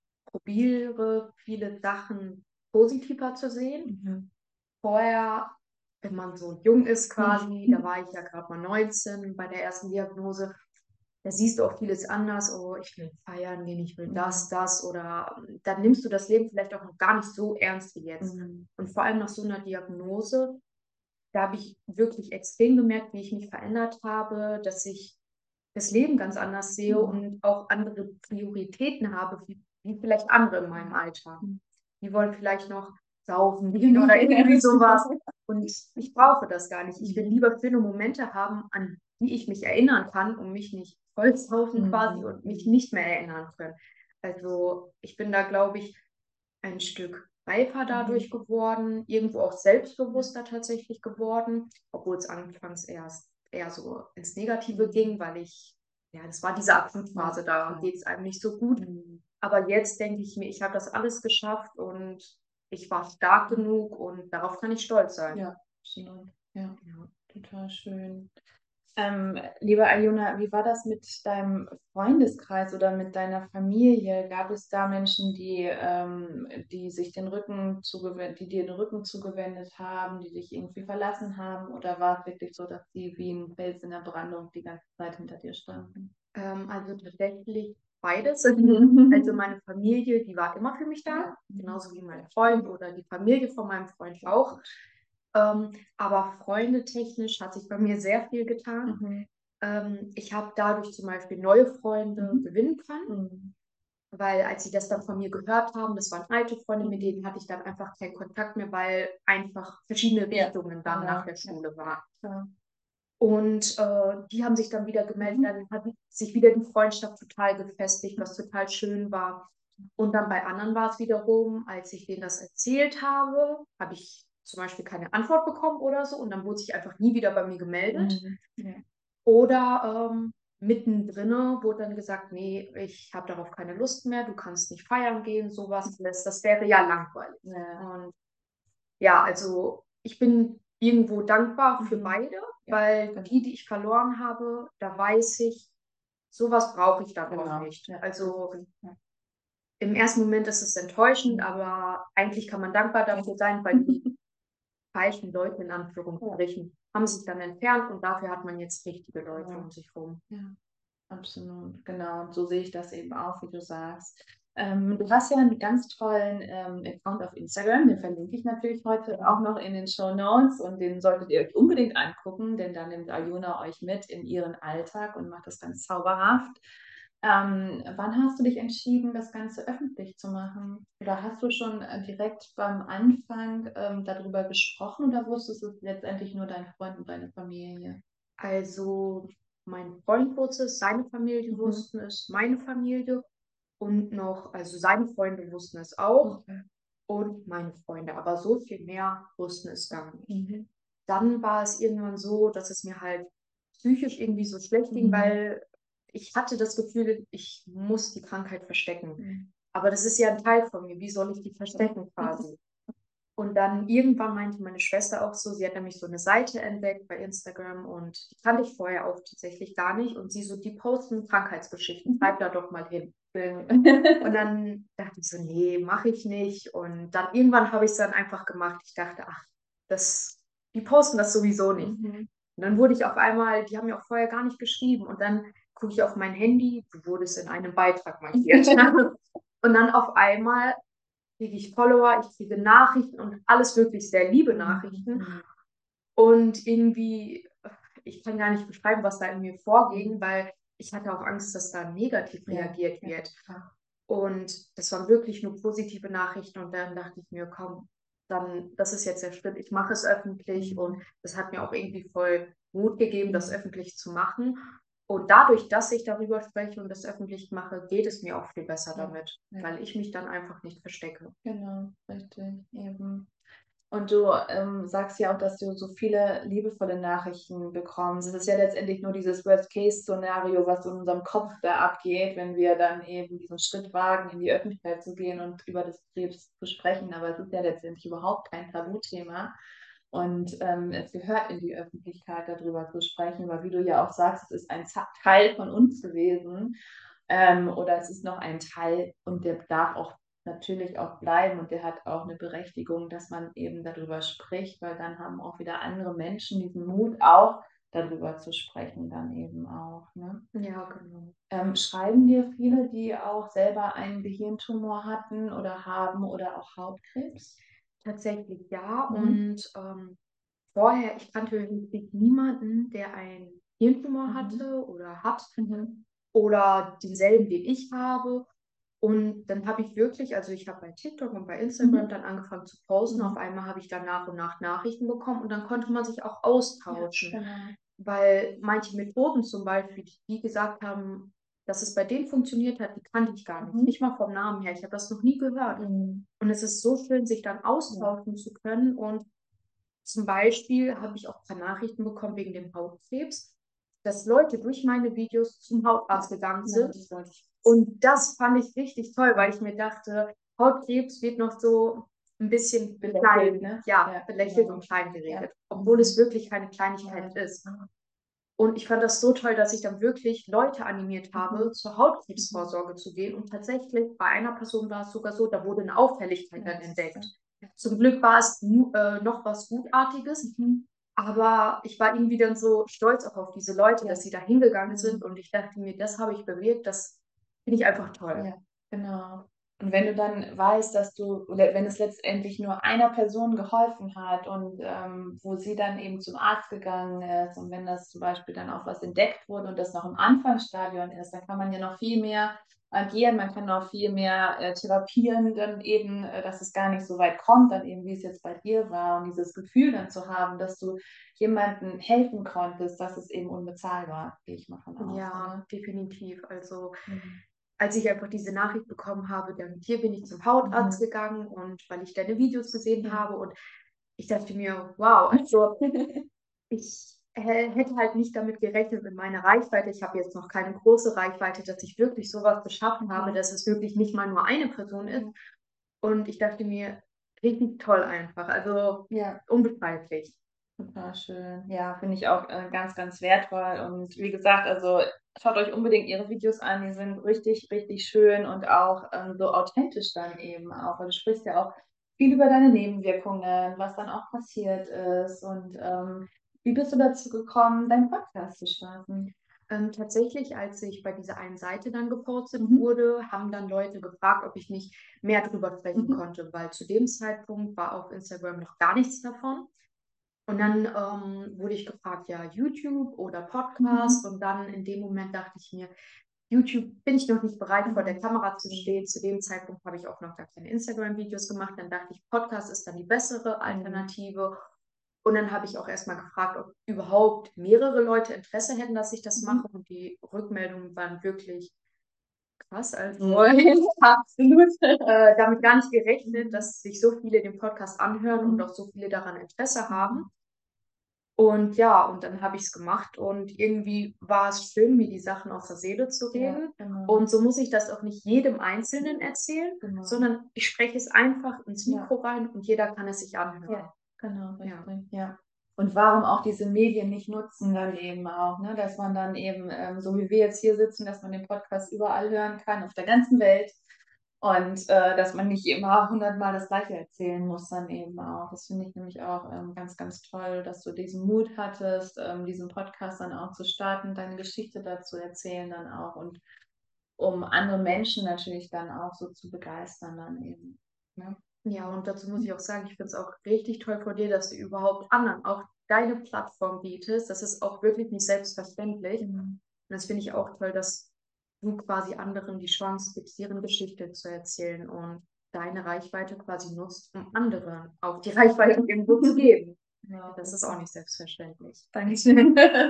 C: probiere viele Sachen positiver zu sehen.
B: Mhm.
C: Vorher, wenn man so jung ist quasi, da
B: Mhm.
C: war ich ja gerade mal neunzehn bei der ersten Diagnose, da siehst du auch vieles anders. Oh, ich will feiern gehen, ich will das, das. Oder ähm, dann nimmst du das Leben vielleicht auch noch gar nicht so ernst wie jetzt.
B: Mhm.
C: Und vor allem nach so einer Diagnose, da habe ich wirklich extrem gemerkt, wie ich mich verändert habe, dass ich das Leben ganz anders sehe
B: Mhm.
C: und auch andere Prioritäten habe, wie, wie vielleicht andere in meinem Alter. Die wollen vielleicht noch saufen gehen oder irgendwie sowas. Und ich brauche das gar nicht. Ich will lieber schöne Momente haben, an die ich mich erinnern kann und mich nicht vollsaufen quasi und mich nicht mehr erinnern können. Also ich bin da, glaube ich, ein Stück reifer dadurch geworden, irgendwo auch selbstbewusster tatsächlich geworden, obwohl es anfangs erst eher so ins Negative ging, weil ich, ja, das war diese Akutphase, da geht es einem nicht so gut.
B: Mhm.
C: Aber jetzt denke ich mir, ich habe das alles geschafft und ich war stark genug und darauf kann ich stolz sein.
B: Ja, absolut. Ja,
C: Ja.
B: total schön. Ähm, liebe Aljona, wie war das mit deinem Freundeskreis oder mit deiner Familie? Gab es da Menschen, die, ähm, die sich den Rücken zugewendet, die dir den Rücken zugewendet haben, die dich irgendwie verlassen haben? Oder war es wirklich so, dass die wie ein Fels in der Brandung die ganze Zeit hinter dir standen?
C: Ähm, also tatsächlich beides. Also meine Familie, die war immer für mich da, genauso wie mein Freund oder die Familie von meinem Freund auch. Ähm, aber freundetechnisch hat sich bei mir sehr viel getan.
B: Mhm.
C: Ähm, ich habe dadurch zum Beispiel neue Freunde
B: Mhm.
C: gewinnen können,
B: Mhm.
C: weil als sie das dann von mir gehört haben, das waren alte Freunde, mit denen hatte ich dann einfach keinen Kontakt mehr, weil einfach verschiedene
B: Ja,
C: Richtungen dann
B: genau.
C: nach der Schule waren.
B: Ja.
C: Und äh, die haben sich dann wieder gemeldet,
B: Mhm.
C: dann hat sich wieder die Freundschaft total gefestigt, was total schön war. Und dann bei anderen war es wiederum, als ich denen das erzählt habe, habe ich zum Beispiel keine Antwort bekommen oder so und dann wurde sich einfach nie wieder bei mir gemeldet.
B: Mhm. Ja.
C: Oder ähm, mittendrin wurde dann gesagt, nee, ich habe darauf keine Lust mehr, du kannst nicht feiern gehen, sowas alles. Das wäre ja langweilig.
B: Ja.
C: Und ja, also ich bin irgendwo dankbar für
B: Mhm.
C: beide,
B: Ja,
C: weil
B: genau.
C: die, die ich verloren habe, da weiß ich, sowas brauche ich darauf
B: Genau.
C: nicht.
B: Ja.
C: Also
B: Ja.
C: im ersten Moment ist es enttäuschend,
B: Mhm.
C: aber eigentlich kann man dankbar dafür sein, weil die falschen Leute in Anführungsstrichen haben sich dann entfernt und dafür hat man jetzt richtige Leute
B: Ja.
C: um sich rum.
B: Ja, absolut, genau. Und so sehe ich das eben auch, wie du sagst. Ähm, du hast ja einen ganz tollen ähm, Account auf Instagram, den verlinke ich natürlich heute auch noch in den Show Notes und den solltet ihr euch unbedingt angucken, denn da nimmt Aljona euch mit in ihren Alltag und macht das ganz zauberhaft. Ähm, wann hast du dich entschieden, das Ganze öffentlich zu machen? Oder hast du schon äh, direkt beim Anfang ähm, darüber gesprochen oder wusstest es letztendlich nur dein Freund und deine Familie?
C: Also mein Freund wusste es, seine Familie
B: Mhm.
C: wussten es, meine Familie und noch, also seine Freunde wussten es auch
B: Okay.
C: und meine Freunde, aber so viel mehr wussten es gar nicht.
B: Mhm.
C: Dann war es irgendwann so, dass es mir halt psychisch irgendwie so schlecht ging,
B: Mhm.
C: weil ich hatte das Gefühl, ich muss die Krankheit verstecken.
B: Mhm.
C: Aber das ist ja ein Teil von mir, wie soll ich die verstecken quasi? Und dann irgendwann meinte meine Schwester auch so, sie hat nämlich so eine Seite entdeckt bei Instagram und die kannte ich vorher auch tatsächlich gar nicht. Und sie so, die posten Krankheitsgeschichten, schreib da doch mal hin. Und dann dachte ich so, nee, mache ich nicht. Und dann irgendwann habe ich es dann einfach gemacht. Ich dachte, ach, das, die posten das sowieso nicht.
B: Mhm.
C: Und dann wurde ich auf einmal, die haben mir auch vorher gar nicht geschrieben. Und dann gucke ich auf mein Handy, du wurdest in einem Beitrag markiert. Und dann auf einmal kriege ich Follower, ich kriege Nachrichten und alles wirklich sehr liebe Nachrichten.
B: Mhm.
C: Und irgendwie, ich kann gar nicht beschreiben, was da in mir vorging, weil ich hatte auch Angst, dass da negativ
B: Ja,
C: reagiert
B: ja,
C: wird.
B: klar.
C: Und das waren wirklich nur positive Nachrichten. Und dann dachte ich mir, komm, dann, das ist jetzt der Schritt, ich mache es öffentlich.
B: Mhm.
C: Und das hat mir auch irgendwie voll Mut gegeben, das
B: Mhm.
C: öffentlich zu machen. Und dadurch, dass ich darüber spreche und das öffentlich mache, geht es mir auch viel besser
B: Ja,
C: damit,
B: ja.
C: weil ich mich dann einfach nicht verstecke.
B: Genau, richtig, eben. Und du ähm, sagst ja auch, dass du so viele liebevolle Nachrichten bekommst. Es ist ja letztendlich nur dieses Worst-Case-Szenario, was in unserem Kopf da abgeht, wenn wir dann eben diesen Schritt wagen, in die Öffentlichkeit zu gehen und über das Krebs zu sprechen. Aber es ist ja letztendlich überhaupt kein Tabuthema. Und ähm, es gehört in die Öffentlichkeit, darüber zu sprechen. Aber wie du ja auch sagst, es ist ein Z- Teil von uns gewesen. Ähm, oder es ist noch ein Teil und der darf auch natürlich auch bleiben und der hat auch eine Berechtigung, dass man eben darüber spricht, weil dann haben auch wieder andere Menschen diesen Mut auch darüber zu sprechen, dann eben auch. Ne?
C: Ja, genau.
B: Ähm, schreiben dir viele, die auch selber einen Gehirntumor hatten oder haben oder auch Hautkrebs?
C: Tatsächlich ja.
B: Mhm.
C: Und ähm, vorher, ich kannte wirklich niemanden, der einen Hirntumor
B: Mhm.
C: hatte oder hat
B: Mhm.
C: oder denselben, den ich habe. Und dann habe ich wirklich, also ich habe bei TikTok und bei Instagram
B: Mhm.
C: dann angefangen zu posten.
B: Mhm.
C: Auf einmal habe ich dann nach und nach Nachrichten bekommen und dann konnte man sich auch
B: Ja,
C: austauschen.
B: genau.
C: Weil manche Methoden zum Beispiel, die die gesagt haben, dass es bei denen funktioniert hat, die kannte ich gar nicht.
B: Mhm.
C: Nicht mal vom Namen her. Ich habe das noch nie gehört.
B: Mhm.
C: Und es ist so schön, sich dann
B: Ja.
C: austauschen zu können. Und zum Beispiel habe ich auch ein paar Nachrichten bekommen wegen dem Hautkrebs, dass Leute durch meine Videos zum Hautarzt gegangen
B: Ja,
C: sind.
B: das wollte ich.
C: Und das fand ich richtig toll, weil ich mir dachte, Hautkrebs wird noch so ein bisschen
B: Belächelt,
C: klein,
B: ne?
C: ja,
B: Ja,
C: belächelt
B: genau.
C: und klein
B: Ja.
C: geredet, obwohl es wirklich keine
B: Ja,
C: Kleinigkeit ist.
B: ja.
C: Und ich fand das so toll, dass ich dann wirklich Leute animiert habe,
B: Mhm.
C: zur Hautkrebsvorsorge zu gehen. Und tatsächlich, bei einer Person war es sogar so, da wurde eine Auffälligkeit
B: Ja,
C: dann
B: das ist
C: entdeckt.
B: ja.
C: Zum Glück war es nu, äh, noch was Gutartiges,
B: Mhm.
C: aber ich war irgendwie dann so stolz auch auf diese Leute,
B: Ja.
C: dass sie da hingegangen
B: Mhm.
C: sind. Und ich dachte mir, das habe ich bewirkt, das finde ich einfach toll.
B: Ja, genau. Und wenn du dann weißt, dass du, oder wenn es letztendlich nur einer Person geholfen hat und ähm, wo sie dann eben zum Arzt gegangen ist und wenn das zum Beispiel dann auch was entdeckt wurde und das noch im Anfangsstadion ist, dann kann man ja noch viel mehr agieren, man kann noch viel mehr äh, therapieren, dann eben, äh, dass es gar nicht so weit kommt, dann eben, wie es jetzt bei dir war und dieses Gefühl dann zu haben, dass du jemandem helfen konntest, das ist eben unbezahlbar, gehe ich mal von aus.
C: Ja,
B: Oder?
C: definitiv. Also
B: Mhm.
C: als ich einfach diese Nachricht bekommen habe, dann hier bin ich zum Hautarzt
B: Mhm.
C: gegangen und weil ich deine Videos gesehen
B: Ja.
C: habe und ich dachte mir, wow, also ich hä- hätte halt nicht damit gerechnet mit meiner Reichweite. Ich habe jetzt noch keine große Reichweite, dass ich wirklich sowas geschaffen habe,
B: Mhm.
C: dass es wirklich nicht mal nur eine Person ist.
B: Ja.
C: Und ich dachte mir, richtig toll einfach. Also
B: Ja.
C: unbeschreiblich.
B: Super schön. Ja, finde ich auch äh, ganz, ganz wertvoll. Und wie gesagt, also schaut euch unbedingt ihre Videos an. Die sind richtig, richtig schön und auch ähm, so authentisch dann eben auch. Weil du sprichst ja auch viel über deine Nebenwirkungen, was dann auch passiert ist. Und ähm, wie bist du dazu gekommen, deinen Podcast zu starten?
C: Ähm, tatsächlich, als ich bei dieser einen Seite dann gepostet
B: Mhm.
C: wurde, haben dann Leute gefragt, ob ich nicht mehr drüber sprechen
B: Mhm.
C: konnte, weil zu dem Zeitpunkt war auf Instagram noch gar nichts davon. Und dann ähm, wurde ich gefragt, ja, YouTube oder Podcast. Und dann in dem Moment dachte ich mir, YouTube bin ich noch nicht bereit, vor der Kamera zu stehen. Zu dem Zeitpunkt habe ich auch noch gar keine Instagram-Videos gemacht. Dann dachte ich, Podcast ist dann die bessere Alternative. Und dann habe ich auch erstmal gefragt, ob überhaupt mehrere Leute Interesse hätten, dass ich das
B: Mhm.
C: mache. Und die Rückmeldungen waren wirklich krass. Also
B: Mhm. Absolut.
C: äh, damit gar nicht gerechnet, dass sich so viele den Podcast anhören und
B: Mhm.
C: auch so viele daran Interesse haben. Und ja, und dann habe ich es gemacht und irgendwie war es schön, mir die Sachen aus der Seele zu
B: Ja,
C: reden.
B: genau.
C: Und so muss ich das auch nicht jedem Einzelnen erzählen,
B: Genau.
C: sondern ich spreche es einfach ins
B: Ja.
C: Mikro rein und jeder kann es sich anhören.
B: Ja, genau,
C: Ja.
B: richtig. Ja. Und warum auch diese Medien nicht nutzen dann eben auch, ne? Dass man dann eben, ähm, so wie wir jetzt hier sitzen, dass man den Podcast überall hören kann, auf der ganzen Welt. Und äh, dass man nicht immer hundertmal das Gleiche erzählen muss dann eben auch. Das finde ich nämlich auch ähm, ganz, ganz toll, dass du diesen Mut hattest, ähm, diesen Podcast dann auch zu starten, deine Geschichte dazu erzählen dann auch und um andere Menschen natürlich dann auch so zu begeistern dann eben. Ne?
C: Ja, und dazu muss ich auch sagen, ich finde es auch richtig toll von dir, dass du überhaupt anderen auch deine Plattform bietest. Das ist auch wirklich nicht selbstverständlich.
B: Mhm.
C: Und das finde ich auch toll, dass du quasi anderen die Chance gibst, deren Geschichte zu erzählen und deine Reichweite quasi nutzt, um anderen auch die Reichweite irgendwo zu geben.
B: Ja,
C: Das ist auch nicht selbstverständlich.
B: Dankeschön.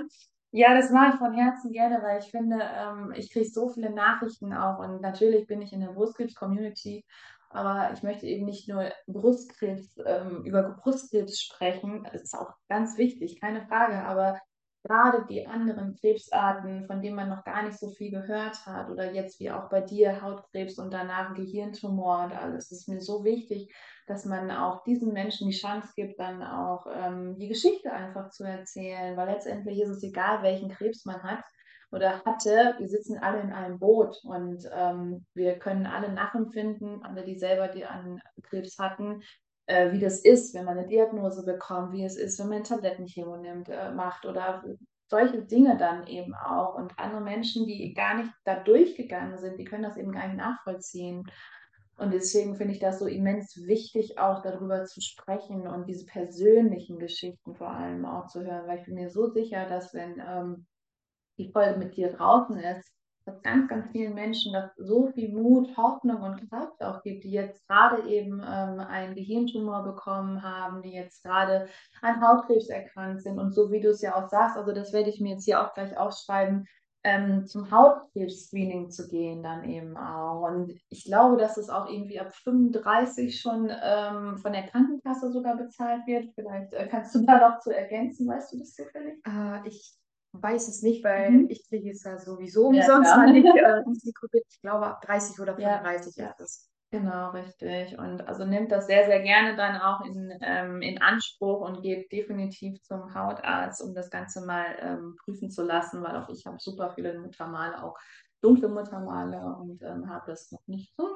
B: Ja, das mache ich von Herzen gerne, weil ich finde, ähm, ich kriege so viele Nachrichten auch und natürlich bin ich in der Brustkrebs-Community, aber ich möchte eben nicht nur Brustkrebs, ähm, über Brustkrebs sprechen, das ist auch ganz wichtig, keine Frage, aber gerade die anderen Krebsarten, von denen man noch gar nicht so viel gehört hat oder jetzt wie auch bei dir Hautkrebs und danach Gehirntumor und alles, ist mir so wichtig, dass man auch diesen Menschen die Chance gibt, dann auch ähm, die Geschichte einfach zu erzählen, weil letztendlich ist es egal, welchen Krebs man hat oder hatte, wir sitzen alle in einem Boot und ähm, wir können alle nachempfinden, alle, die selber die an Krebs hatten, äh, wie das ist, wenn man eine Diagnose bekommt, wie es ist, wenn man Tablettenchemo nimmt, äh, macht oder solche Dinge dann eben auch. Und andere Menschen, die gar nicht da durchgegangen sind, die können das eben gar nicht nachvollziehen. Und deswegen finde ich das so immens wichtig, auch darüber zu sprechen und diese persönlichen Geschichten vor allem auch zu hören, weil ich bin mir so sicher, dass wenn ähm, die Folge mit dir draußen ist, dass ganz, ganz vielen Menschen das so viel Mut, Hoffnung und Kraft auch gibt, die jetzt gerade eben ähm, einen Gehirntumor bekommen haben, die jetzt gerade an Hautkrebs erkrankt sind. Und so wie du es ja auch sagst, also das werde ich mir jetzt hier auch gleich aufschreiben, ähm, zum Hautkrebs-Screening zu gehen dann eben auch. Und ich glaube, dass es auch irgendwie ab fünfunddreißig schon ähm, von der Krankenkasse sogar bezahlt wird. Vielleicht äh, kannst du da noch zu ergänzen, weißt du das zufällig?
C: Äh, ich weiß es nicht, weil
B: Mhm.
C: ich kriege es ja sowieso
B: Ja,
C: umsonst,
B: klar.
C: weil ich äh, Risiko bin. Ich glaube, ab dreißig oder
B: Ja,
C: fünfunddreißig
B: ja.
C: ist es.
B: Genau, richtig. Und also nimmt das sehr, sehr gerne dann auch in, ähm, in Anspruch und geht definitiv zum Hautarzt, um das Ganze mal ähm, prüfen zu lassen, weil auch ich habe super viele Muttermale, auch dunkle Muttermale und ähm, habe das noch nicht so.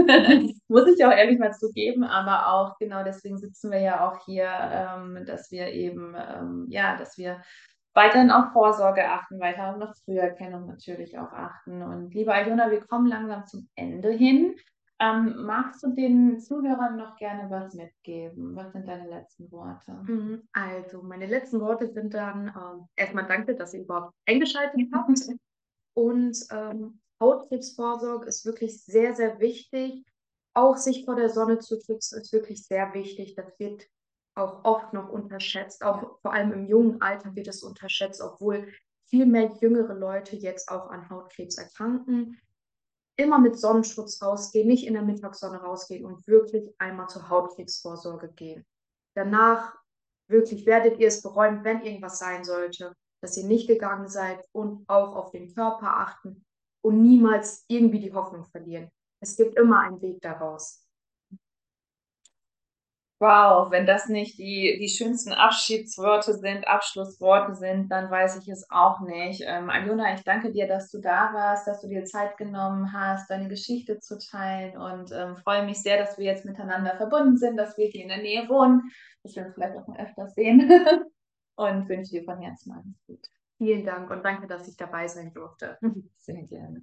B: Muss ich auch ehrlich mal zugeben, aber auch genau deswegen sitzen wir ja auch hier, ähm, dass wir eben, ähm, ja, dass wir weiterhin auf Vorsorge achten, weiter auf Früherkennung natürlich auch achten. Und liebe Aljona, wir kommen langsam zum Ende hin. Ähm, magst du den Zuhörern noch gerne was mitgeben? Was sind deine letzten Worte?
C: Mhm. Also, meine letzten Worte sind dann ähm, erstmal danke, dass ihr überhaupt eingeschaltet habt. Und ähm, Hautkrebsvorsorge ist wirklich sehr, sehr wichtig. Auch sich vor der Sonne zu schützen ist wirklich sehr wichtig. Das wird auch oft noch unterschätzt. Auch
B: Ja.
C: vor allem im jungen Alter wird es unterschätzt, obwohl viel mehr jüngere Leute jetzt auch an Hautkrebs erkranken. Immer mit Sonnenschutz rausgehen, nicht in der Mittagssonne rausgehen und wirklich einmal zur Hautkrebsvorsorge gehen. Danach wirklich werdet ihr es bereuen, wenn irgendwas sein sollte, dass ihr nicht gegangen seid und auch auf den Körper achten und niemals irgendwie die Hoffnung verlieren. Es gibt immer einen Weg daraus.
B: Wow, wenn das nicht die, die schönsten Abschiedsworte sind, Abschlussworte sind, dann weiß ich es auch nicht. Ähm, Aljona, ich danke dir, dass du da warst, dass du dir Zeit genommen hast, deine Geschichte zu teilen und ähm, freue mich sehr, dass wir jetzt miteinander verbunden sind, dass wir hier in der Nähe wohnen, dass wir uns vielleicht auch mal öfters sehen und wünsche dir von Herzen alles Gute.
C: Vielen Dank und danke, dass ich dabei sein durfte.
B: Sehr gerne.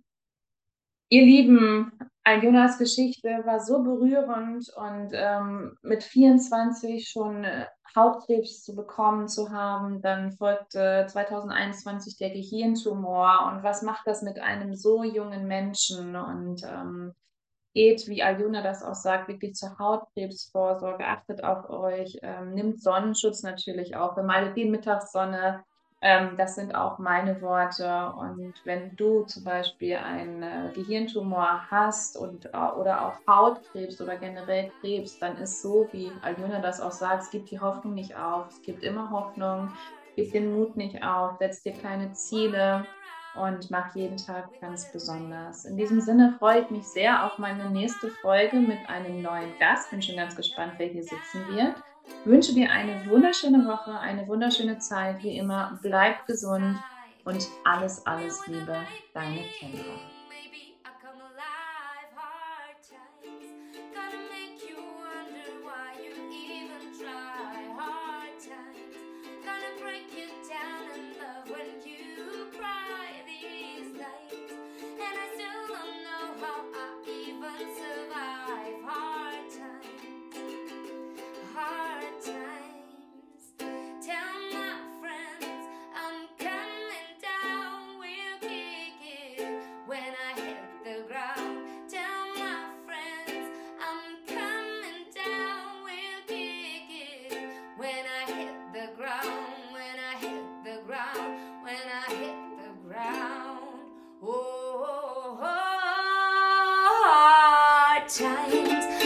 B: Ihr Lieben, Aljonas Geschichte war so berührend und ähm, mit vierundzwanzig schon äh, Hautkrebs zu bekommen zu haben, dann folgte zwanzig einundzwanzig der Gehirntumor und was macht das mit einem so jungen Menschen und ähm, geht, wie Aljona das auch sagt, wirklich zur Hautkrebsvorsorge, achtet auf euch, ähm, nimmt Sonnenschutz natürlich auch, bemeidet die Mittagssonne. Ähm, das sind auch meine Worte. Und wenn du zum Beispiel einen äh, Gehirntumor hast und, äh, oder auch Hautkrebs oder generell Krebs, dann ist so, wie Aljona das auch sagt, es gibt die Hoffnung nicht auf. Es gibt immer Hoffnung. Gib den Mut nicht auf. Setz dir kleine Ziele und mach jeden Tag ganz besonders. In diesem Sinne freue ich mich sehr auf meine nächste Folge mit einem neuen Gast. Bin schon ganz gespannt, wer hier sitzen wird. Ich wünsche dir eine wunderschöne Woche, eine wunderschöne Zeit. Wie immer, bleib gesund und alles, alles Liebe, deine Kendra.
A: Times